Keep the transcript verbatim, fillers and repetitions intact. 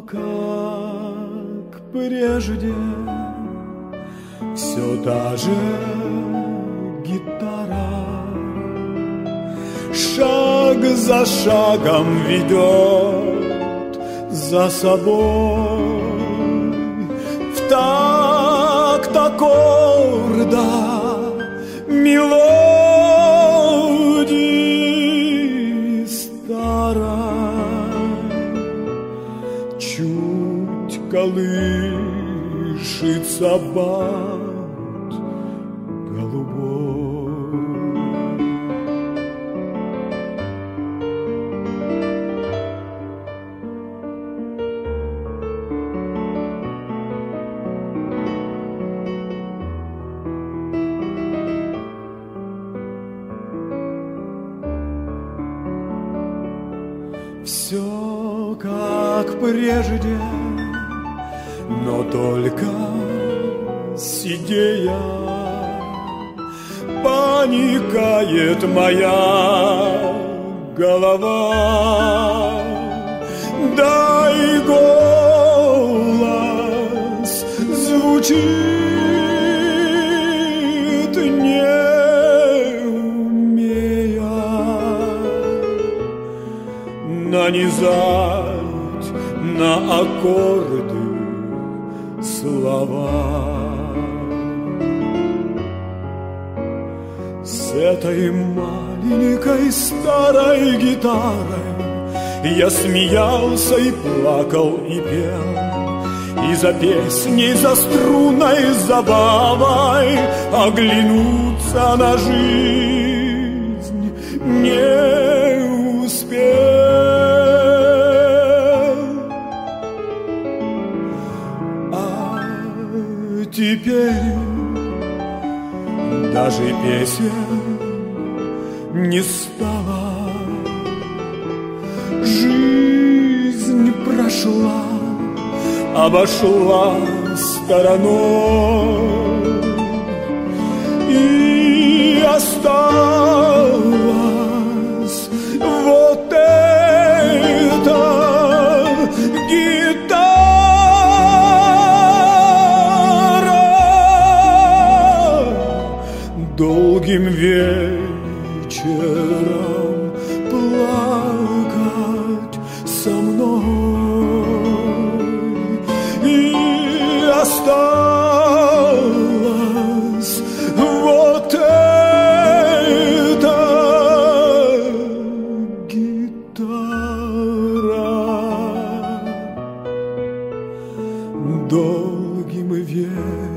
как прежде, все та же гитара шаг за шагом ведет за собой в такт аккорда мелодии старой. Чуть колышется бант голубой. Все как прежде, но только сидея паникает моя голова. Дай голос звучит, не умея нанизать на аккорды слова. С этой маленькой старой гитарой я смеялся и плакал и пел, и за песней, за струнной забавой оглянуться на жизнь не успел. А теперь даже песен не стало. Жизнь прошла, обошла стороной, и осталась вот эта гитара. Долгим вечером плакать со мной, и осталась вот эта гитара. Долгим вечером